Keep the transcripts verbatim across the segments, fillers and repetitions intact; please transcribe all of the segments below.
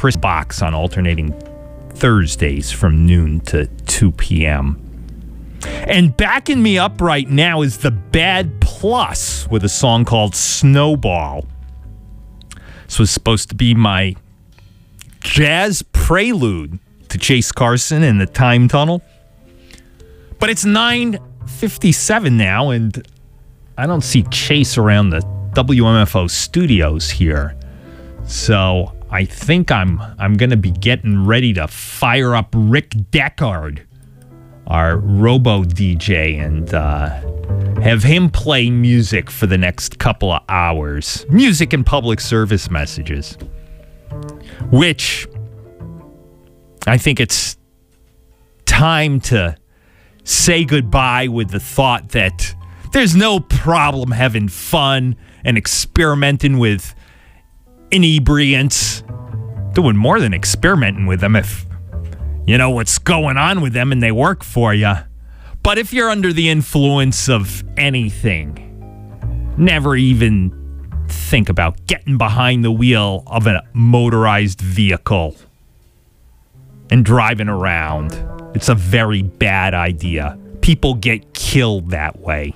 Chris Box on alternating Thursdays from noon to two p.m. And backing me up right now is the Bad Plus with a song called Snowball. This was supposed to be my jazz prelude to Chase Carson and the Time Tunnel. But it's nine fifty-seven now, and I don't see Chase around the W M F O studios here. So I think I'm I'm going to be getting ready to fire up Rick Deckard, our robo D J, and uh, have him play music for the next couple of hours. Music and public service messages. Which I think it's time to say goodbye with the thought that there's no problem having fun and experimenting with inebriants. Doing more than experimenting with them if you know what's going on with them and they work for you. But if you're under the influence of anything, never even think about getting behind the wheel of a motorized vehicle and driving around. It's a very bad idea. People get killed that way.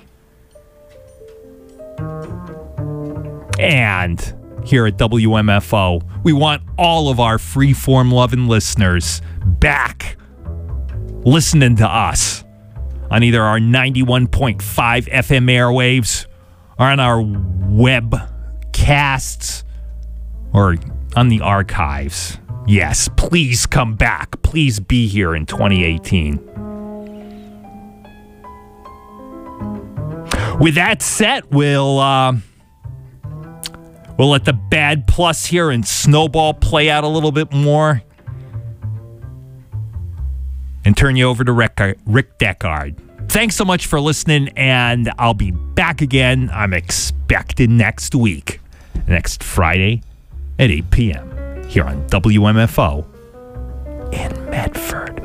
And here at W M F O, we want all of our freeform loving listeners back listening to us on either our ninety-one point five F M airwaves or on our web casts or on the archives. Yes, please come back. Please be here in twenty eighteen. With that said, we'll uh, we'll let the Bad Plus here and Snowball play out a little bit more and turn you over to Rick, Rick Deckard. Thanks so much for listening, and I'll be back again. I'm expecting next week, next Friday at eight p.m. here on W M F O in Medford.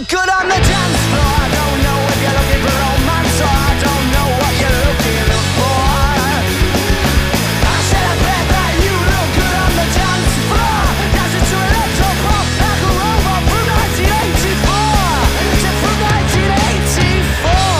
look good on the dance floor. I don't know if you're looking for romance or I don't know what you're looking for. I said I bet that you look good on the dance floor. Dancing to electro pop like a robot from nineteen eighty-four. Said from nineteen eighty-four.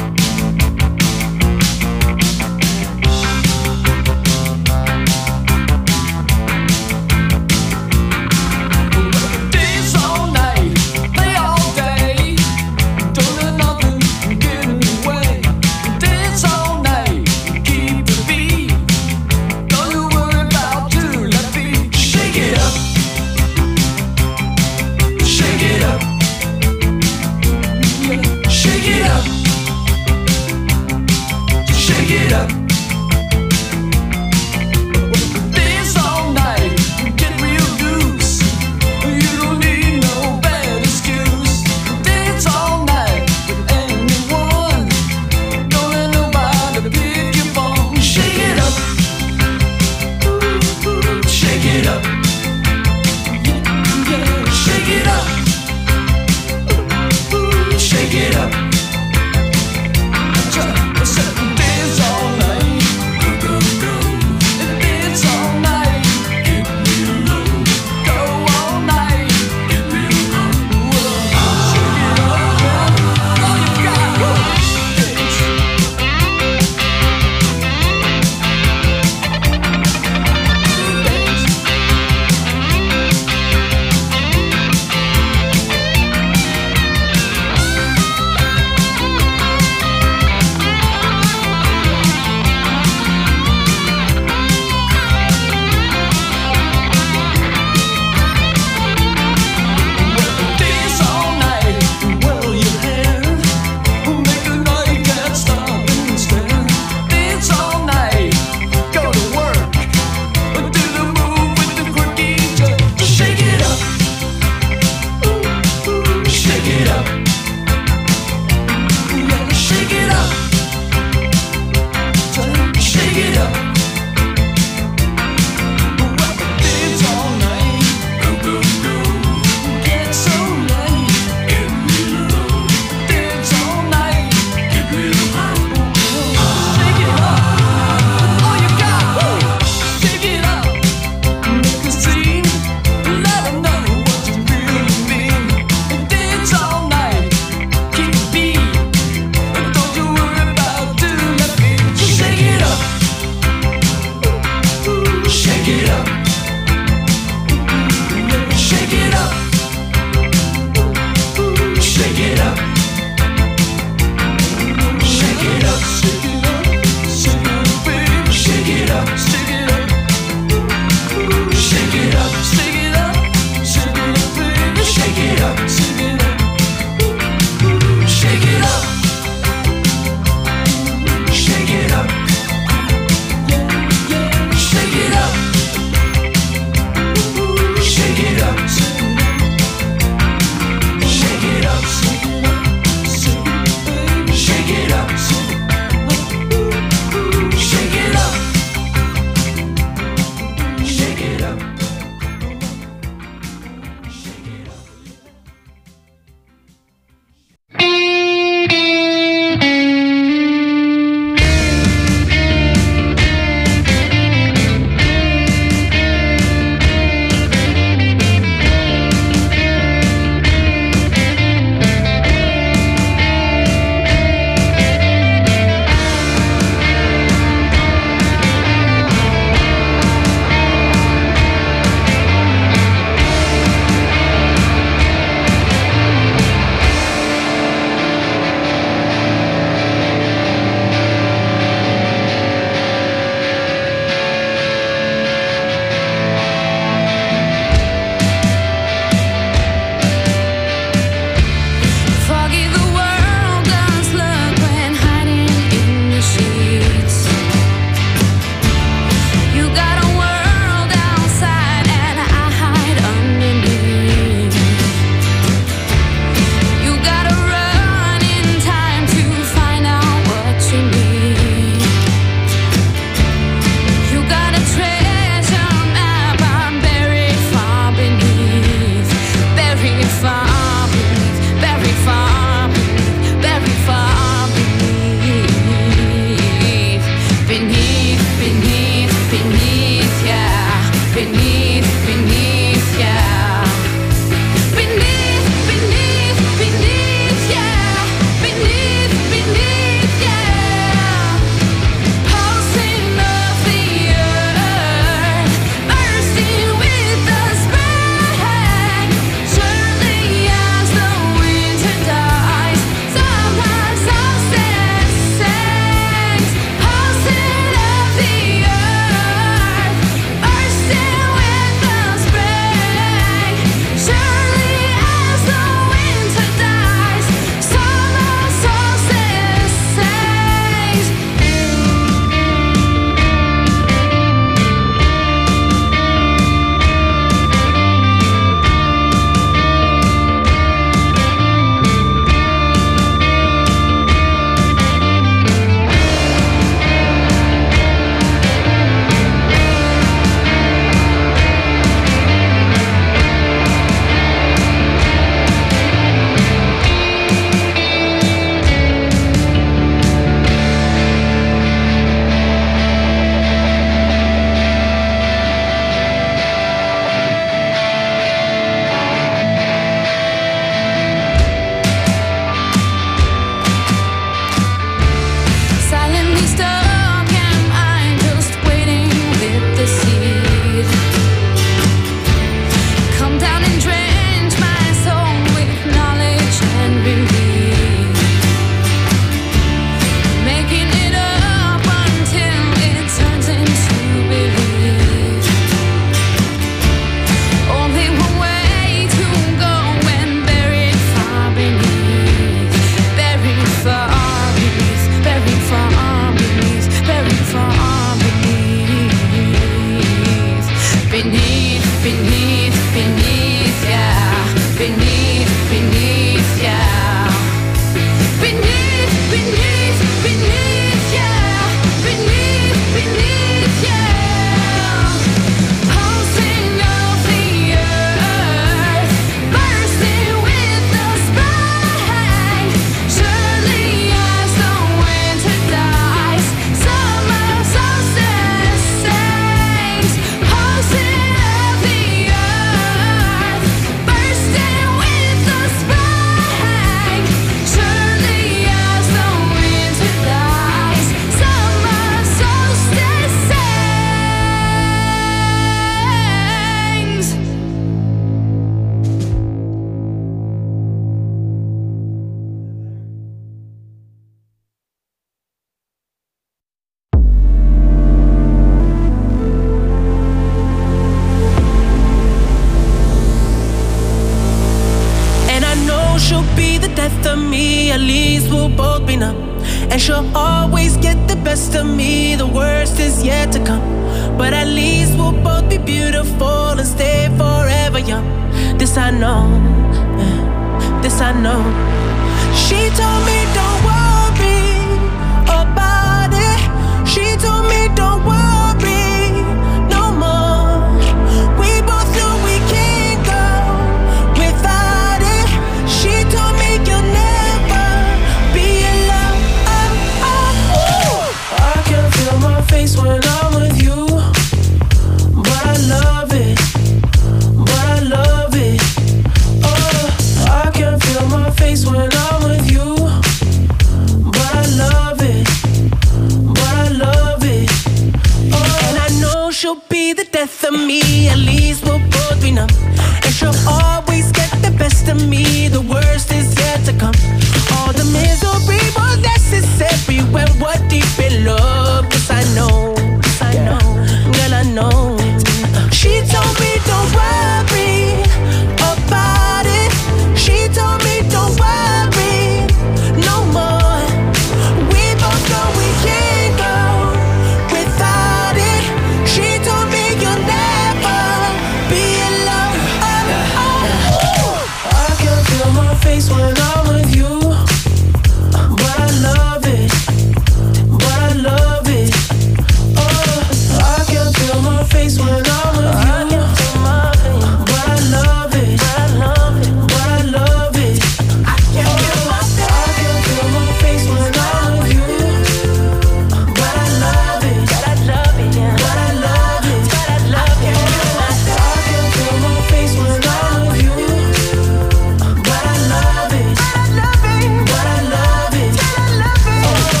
always get the best of me, the worst is yet to come. But at least we'll both be beautiful and stay forever young. This I know, yeah, this I know. She told me don't worry about it. She told me don't worry no more. We both know we can't go without it. She told me you'll never be alone. Oh, oh, oh. I can feel my face when I'm with you, but I love it, but I love it. Oh, I can feel my face when I'm with you, but I love it, but I love it. Oh, and I know she'll be the death of me, at least we'll both be numb. And she'll always get the best of me, the worst is yet to come. All the misery was necessary when we're deep in love. Cause I know, cause I know, girl I know. She told me don't worry about it. She told me don't worry no more. We both know we can't go without it. She told me you'll never be alone. Oh, oh, oh. I can feel my face when I'm with you, but I love it, but I love it. Oh, I can feel my face when I'm with you, but I love it, but I love it. I can feel my I can feel my face when I'm with you, but I love it, but I love it, but I love it, but I love it. I can feel my face when I'm with you, but I love it, but I love it, but I love it, but I love it.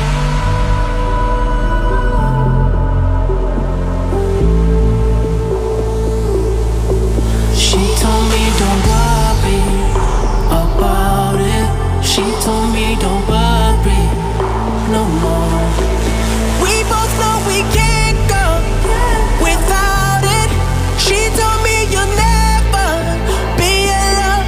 She told me don't worry about it. She told me don't worry no more. We both know we can't go without it. She told me you'll never be alone.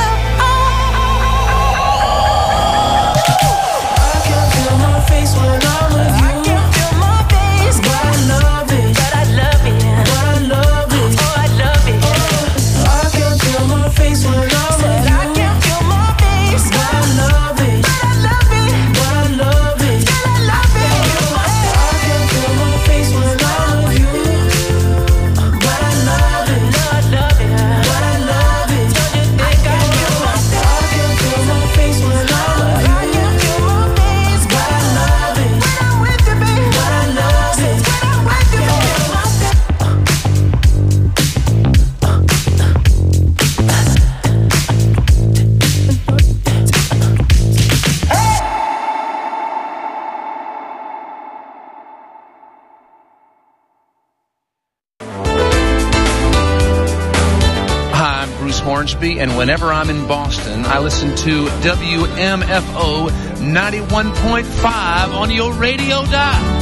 I can feel my face when I'm with you. I can feel my face, but I love it, but I love it, but I love it. Oh, I love it. I can feel my face when I'm with you. I can feel my face, but I love it, but I love it, but I love it, but I love it. I can feel my face when I'm with you, but I love it, but I love it, but I love it. Don't you think I feel my I can feel my face when I'm with you. I can feel my face, but I love it when I'm with you, baby. But I love it when I'm with you, baby. Hi, I'm Bruce Hornsby, and whenever I'm in Boston, I listen to W M F O ninety-one point five on your radio dial.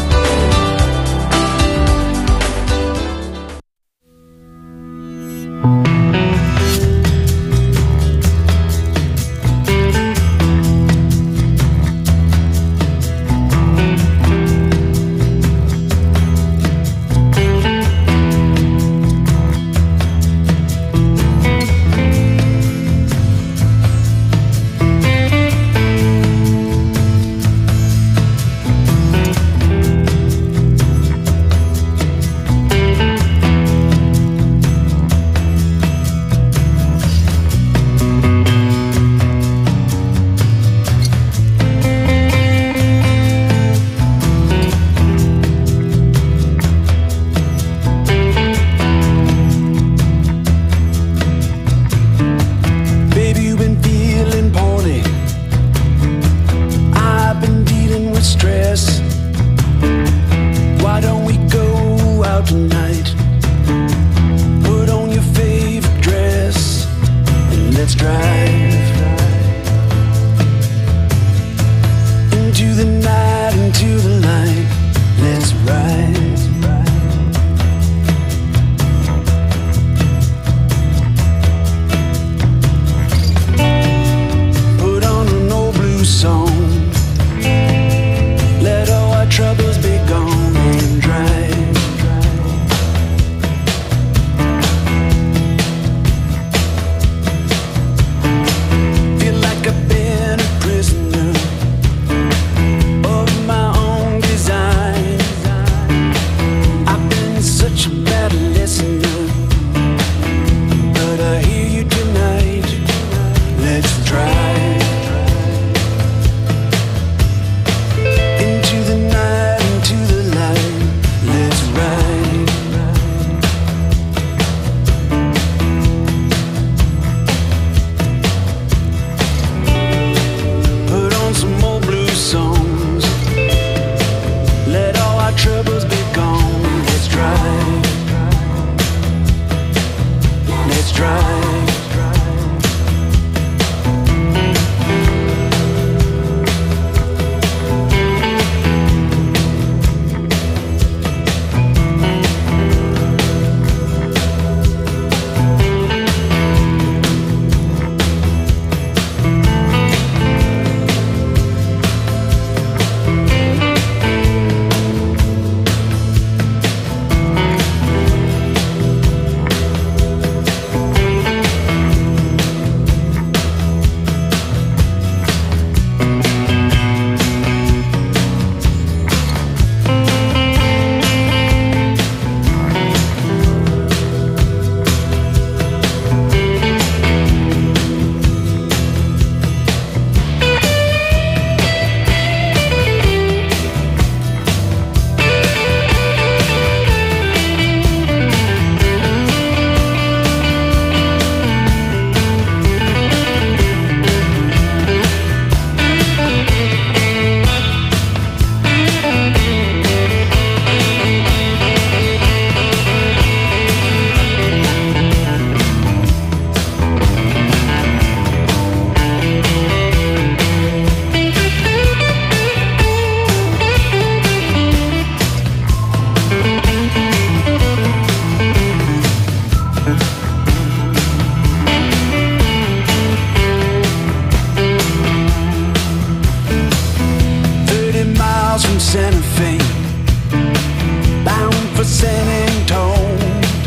Santa Fe, bound for San Antone.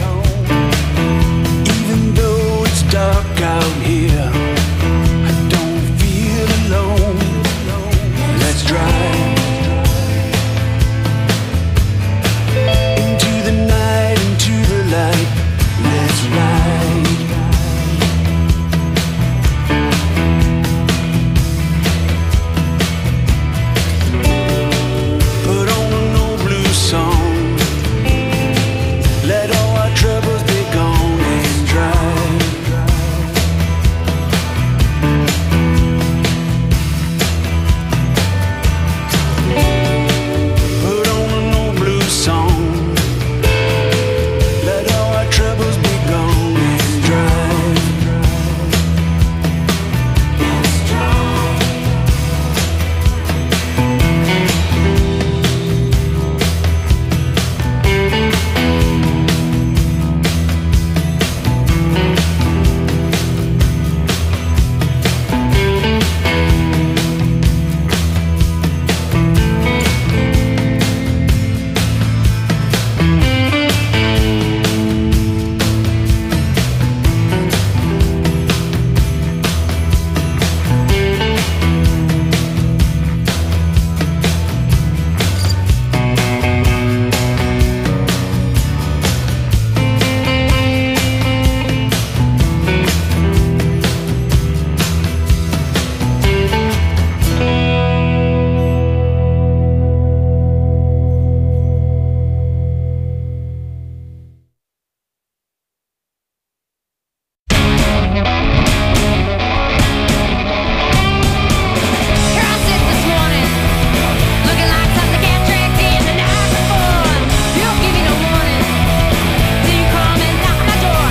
Even though it's dark out here, I don't feel alone. Let's drive into the night, into the light. Let's ride. Put on an old blue song. Let all our troubles be gone and drive. Put on an old blue song. Let all our troubles be gone and drive. Let's drive. Here I sit this morning, looking like something get tricked in the night before. You don't give me no warning, till you come and knock my door.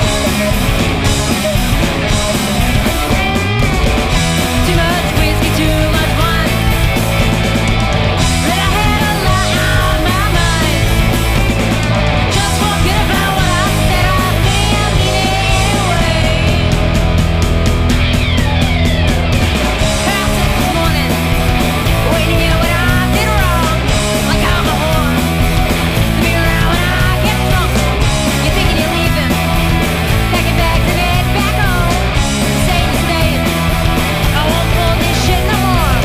Too much whiskey, too much wine, but I had a lot on my mind. Just forget about what I said, I think I mean it anyway. Here I sit this morning, waiting to hear what I did wrong, like I'm a whore. Be around when I get drunk. You're thinking you're leaving, packing bags and head back home. Say you're staying, I won't pull this shit no more.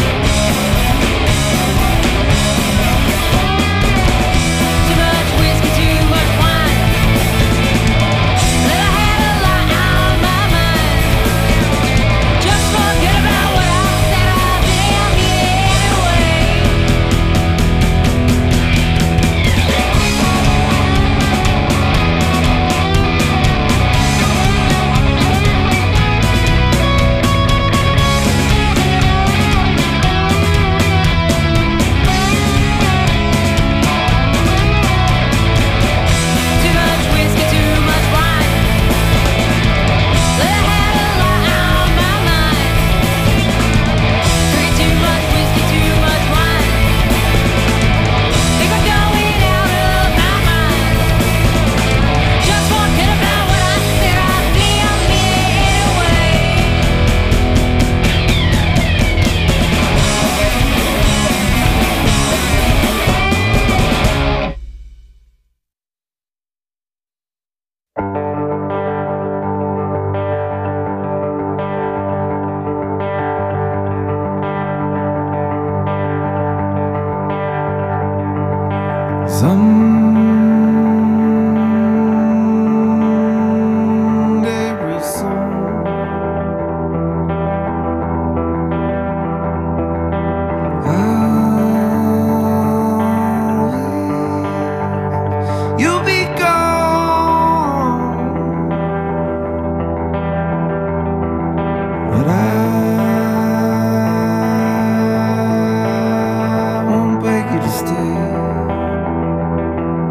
Too much whiskey, too much wine, but I had a lot on my mind. Just forget about what I said, I think I mean it anyway. Too much whiskey, too much wine, but I had a lot on my mind. Drink too much whiskey, too much wine, think I'm going out of my mind. Just forget about what I said, I think I mean it anyway. Someday real soon, you'll be gone, but I won't beg you to stay.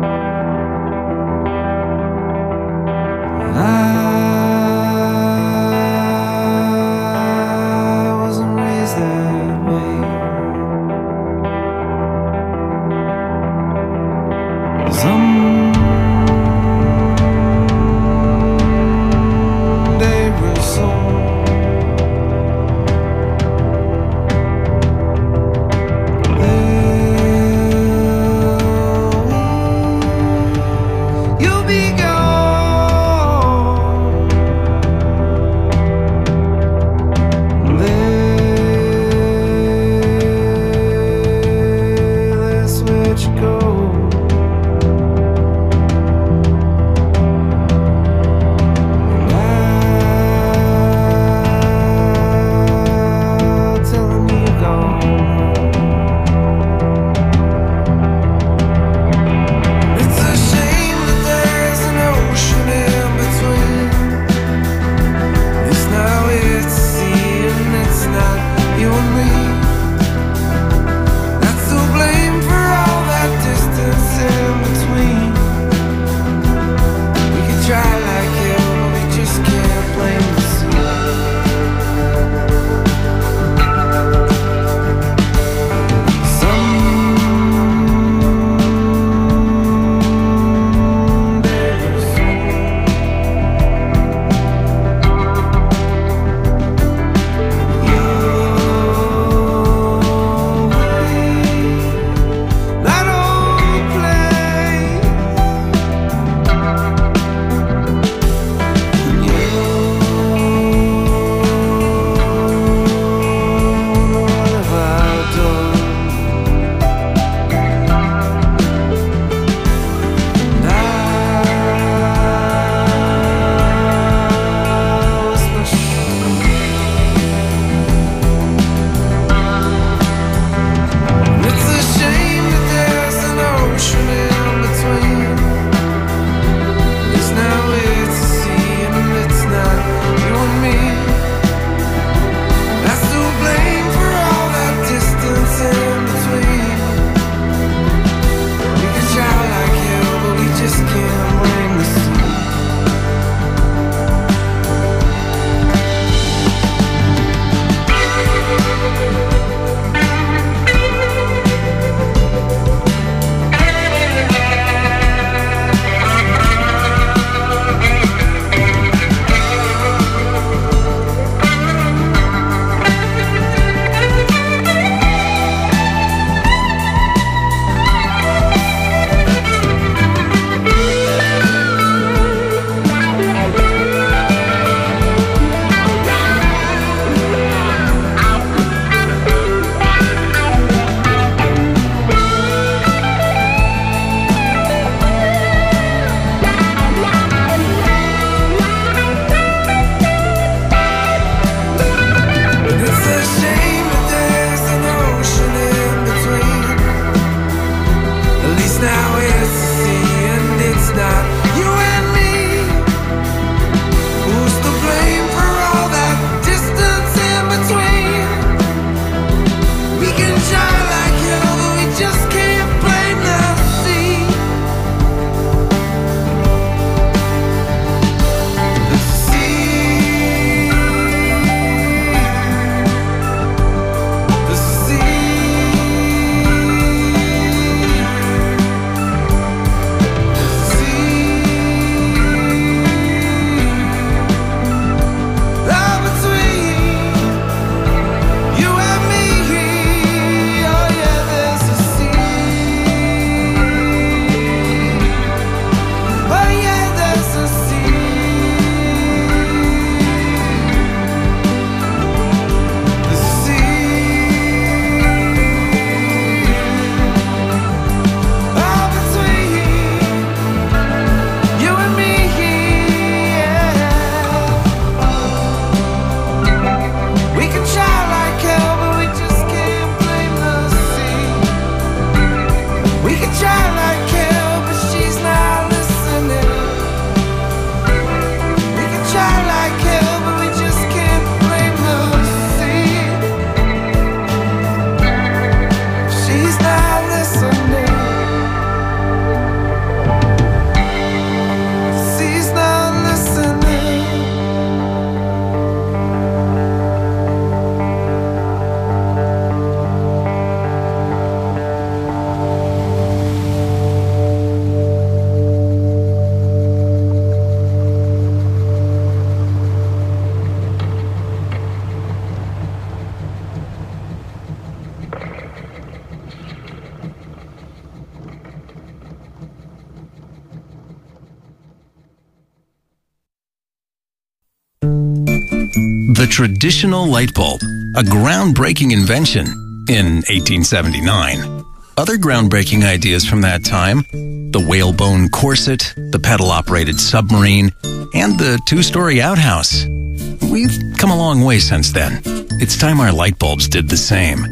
The traditional light bulb, a groundbreaking invention in eighteen seventy-nine. Other groundbreaking ideas from that time, the whalebone corset, the pedal-operated submarine, and the two-story outhouse. We've come a long way since then. It's time our light bulbs did the same.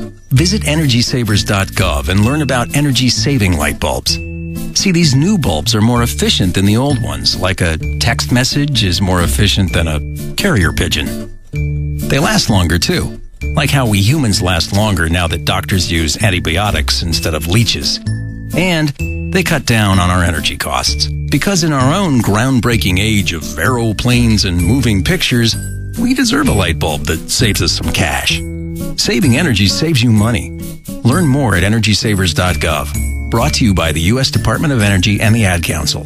Visit energy savers dot gov and learn about energy-saving light bulbs. See, these new bulbs are more efficient than the old ones, like a text message is more efficient than a carrier pigeon. They last longer, too, like how we humans last longer now that doctors use antibiotics instead of leeches. And they cut down on our energy costs, because in our own groundbreaking age of aeroplanes and moving pictures, we deserve a light bulb that saves us some cash. Saving energy saves you money. Learn more at energy savers dot gov. Brought to you by the U S Department of Energy and the Ad Council.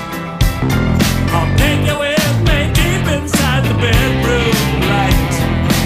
I'll take you with me deep inside the bedroom light.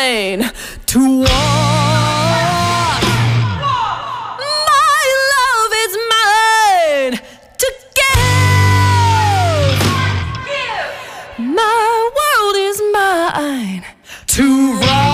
mine to walk. My love is mine to give. My world is mine to rock.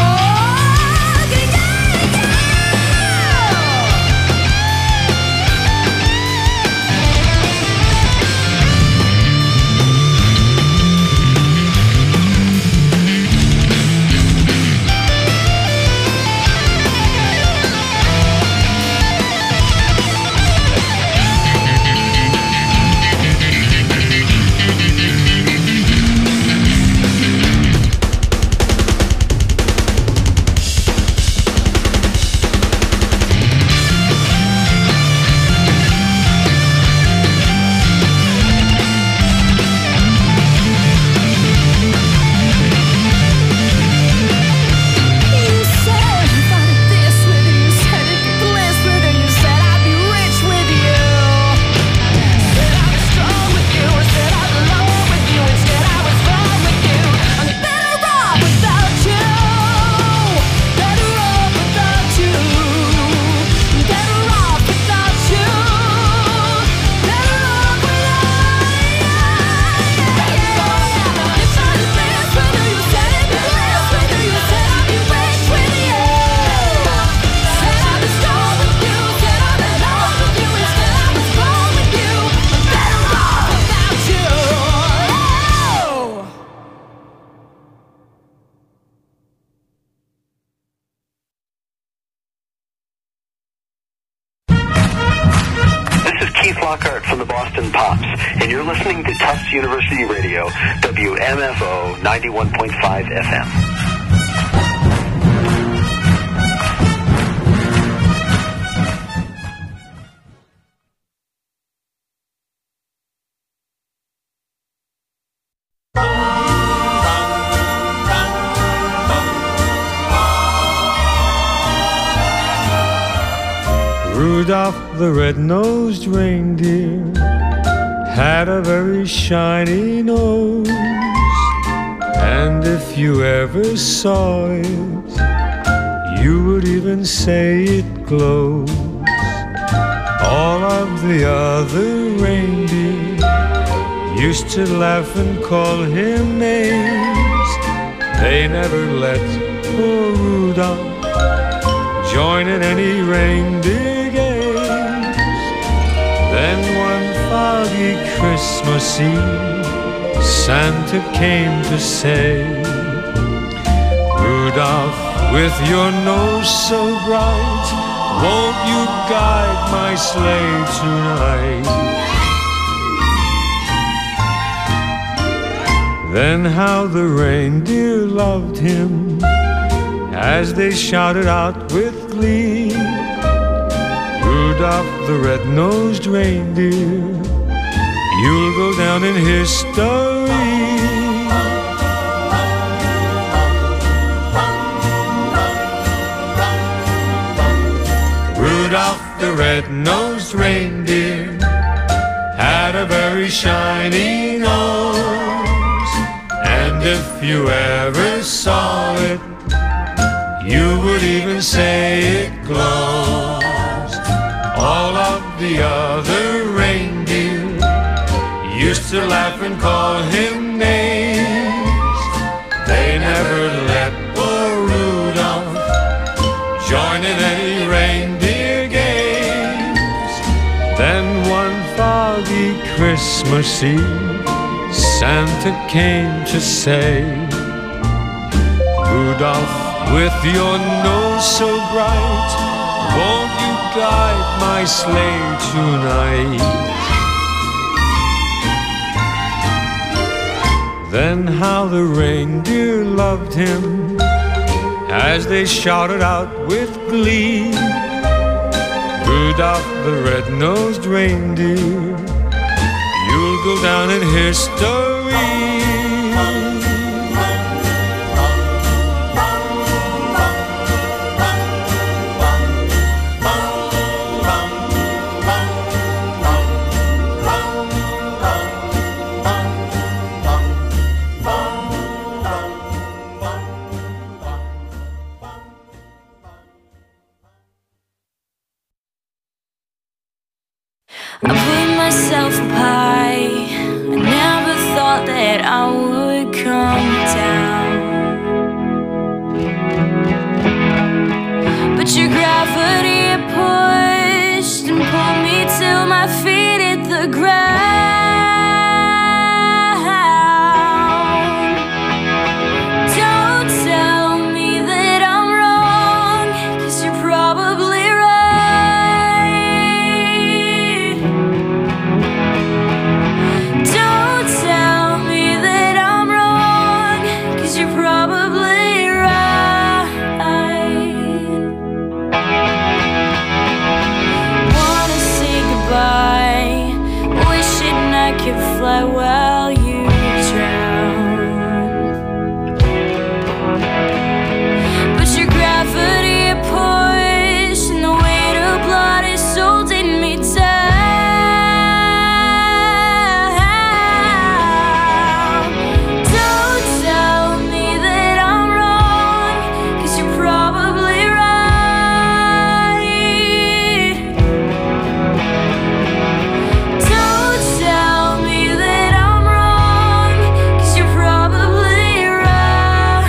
Lockhart from the Boston Pops, and you're listening to Tufts University Radio, W M F O ninety-one point five F M. Rudolph the red-nosed reindeer had a very shiny nose, and if you ever saw it, you would even say it glows. All of the other reindeer used to laugh and call him names. They never let poor Rudolph join in any reindeer games. Then one foggy Christmas Eve, Santa came to say, Rudolph, with your nose so bright, won't you guide my sleigh tonight? Then how the reindeer loved him as they shouted out with glee, Rudolph the red-nosed reindeer, you'll go down in history. Rudolph the red-nosed reindeer had a very shiny nose, and if you ever saw it, you would even say it glows. All of the other reindeer used to laugh and call him names. They never let poor Rudolph join in any reindeer games. Then one foggy Christmas Eve, Santa came to say, Rudolph, with your nose so bright, won't you guide my sleigh tonight? Then how the reindeer loved him as they shouted out with glee, Rudolph the red-nosed reindeer, you'll go down in history. come down. But your gravity pushed and pulled me till my feet hit the ground. Don't tell me that I'm wrong, 'cause you're probably right. Don't tell me that I'm wrong, 'cause you're probably right. Wanna say goodbye, wishing I could fly while you drown. But your gravity pushed and the weight of blood is holding me down. Don't tell me that I'm wrong, 'cause you're probably right. Don't tell me that I'm wrong, 'cause you're probably right.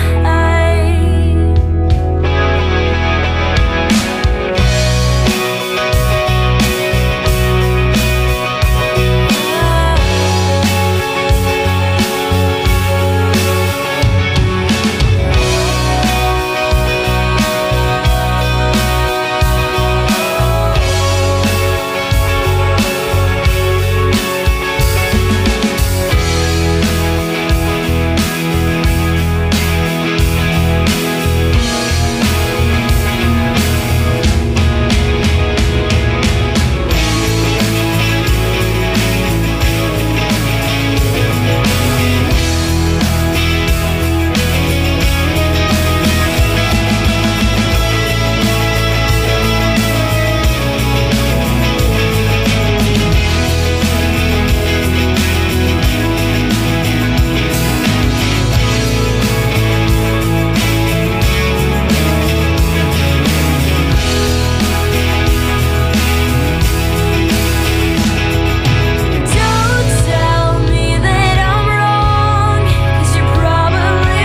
Don't tell me that I'm wrong, 'cause you're probably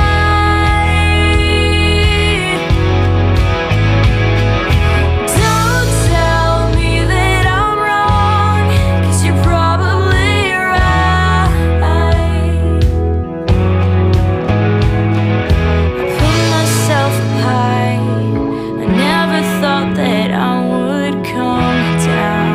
right. Don't tell me that I'm wrong, 'cause you're probably right. I put myself up high, I never thought that I would come down.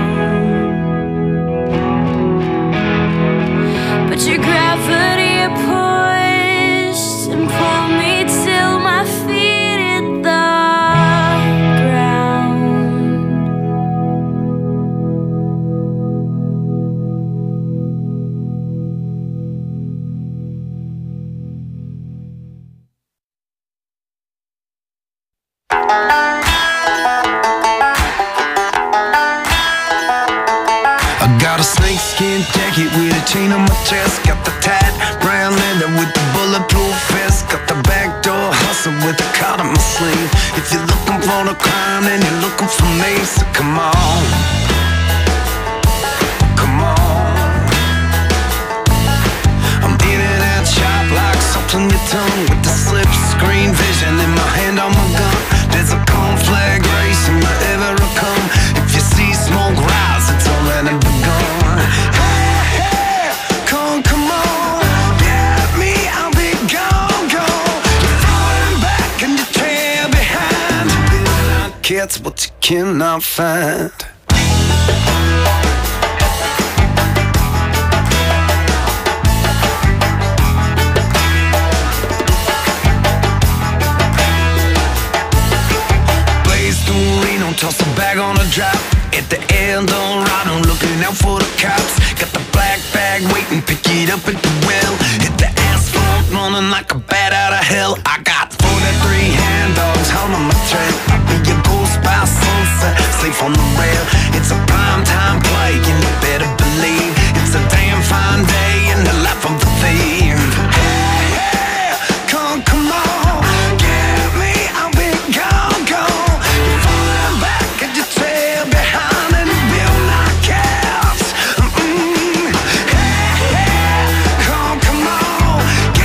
But your gravity pushed and pulled me till my feet hit the ground. I got a snakeskin jacket with a chain on my chest. Got the tight brown leather with the bulletproof vest. Got the backdoor hustle with the card on my sleeve. If you're looking for the crime, then you're looking for me. So come on, come on. I'm in and out sharp like salt on your tongue, with the slip screen vision in my hand on my gun. There's a conflag racing wherever I come. If you see smoke rise, it's already begun. Hey, hey, come, come on, get me, I'll be gone, gone. You're falling back and you trail behind. You will not catch what you cannot find. Toss a bag on a drop at the Eldorado, looking out for the cops. Got the black bag waiting, pick it up at the well. Hit the asphalt, running like a bat out of hell. I got forty-three hand dogs on my trail. I'll be your ghost by sunset, safe on the rail. It's a prime time play, and you better believe it's a damn fine day in the life of the thief. Hey, hey, come, come on, get me, I'll be gone, gone. You're falling back and you trail behind, and you will not catch. Mm-mm. Hey, hey, come, come on, get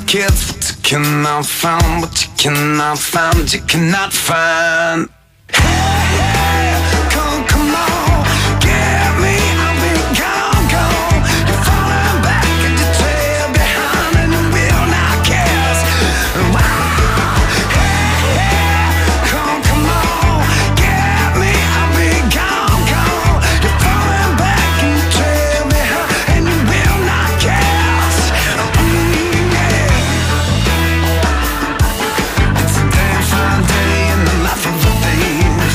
kids, but you cannot find what you cannot find, you cannot find. Hey, hey, come, come on, get me, I'll be gone, gone. You're falling back and you trail behind and you will not kiss. Wow. Hey, hey, come, come on, get me, I'll be gone, gone. You're falling back and you trail behind and you will not kiss. Mm, yeah. It's a damn fine day in the life of a thief.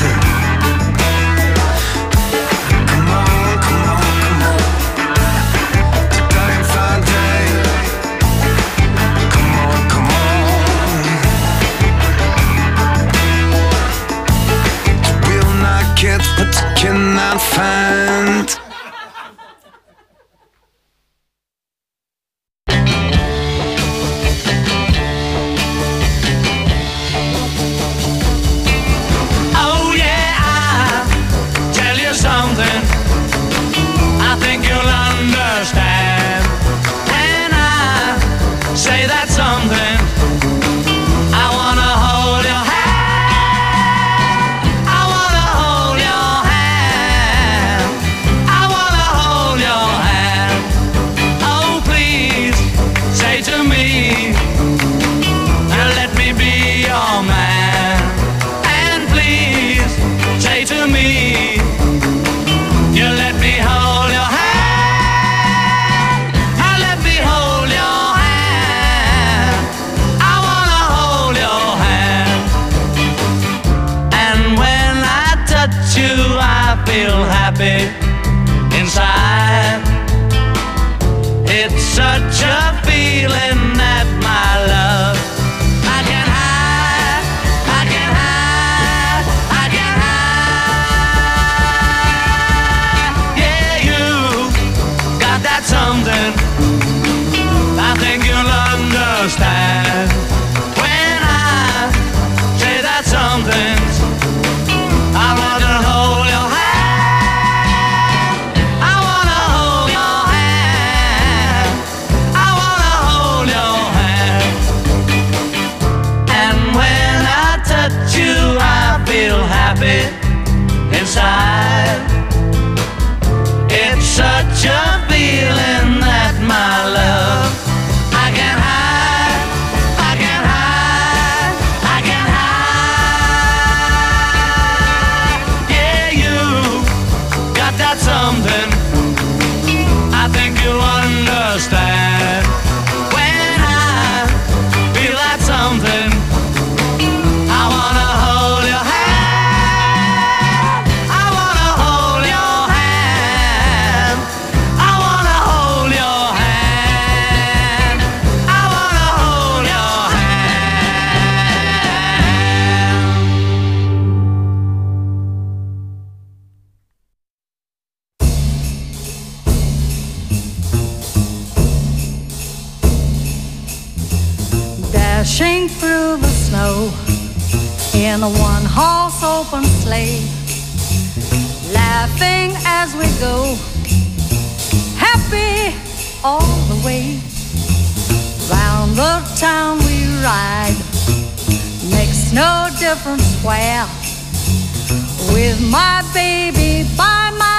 Come on, come on, come on. It's a damn fine day. Come on, come on. You will not get what you cannot find. Oh yeah, I'll tell you something I think you'll understand when I say that something. I wanna hold your hand. I wanna hold your hand. I wanna hold your hand. Oh please, say to me, let me be your man. And please, say to me, you let me hold your hand. I let me hold your hand. I wanna hold your hand. And when I touch you, I feel happy inside. It's such a feeling that my love I can hide, I can hide, I can hide. Yeah, you got that something I think you'll understand when I say that something. I wanna hold your hand. I wanna hold your hand. I wanna hold your hand. And when I touch you, I feel happy inside. It's such a feeling that my love I can hide, I can hide, I can hide. Yeah, you got that something I think you'll understand when I feel that something. I wanna hold your hand. I wanna hold your hand. I wanna hold your hand. I wanna hold your hand. Dashing through the snow in a one-horse open sleigh, laughing as we go, happy all the way. Round the town we ride, makes no difference where, with my baby by my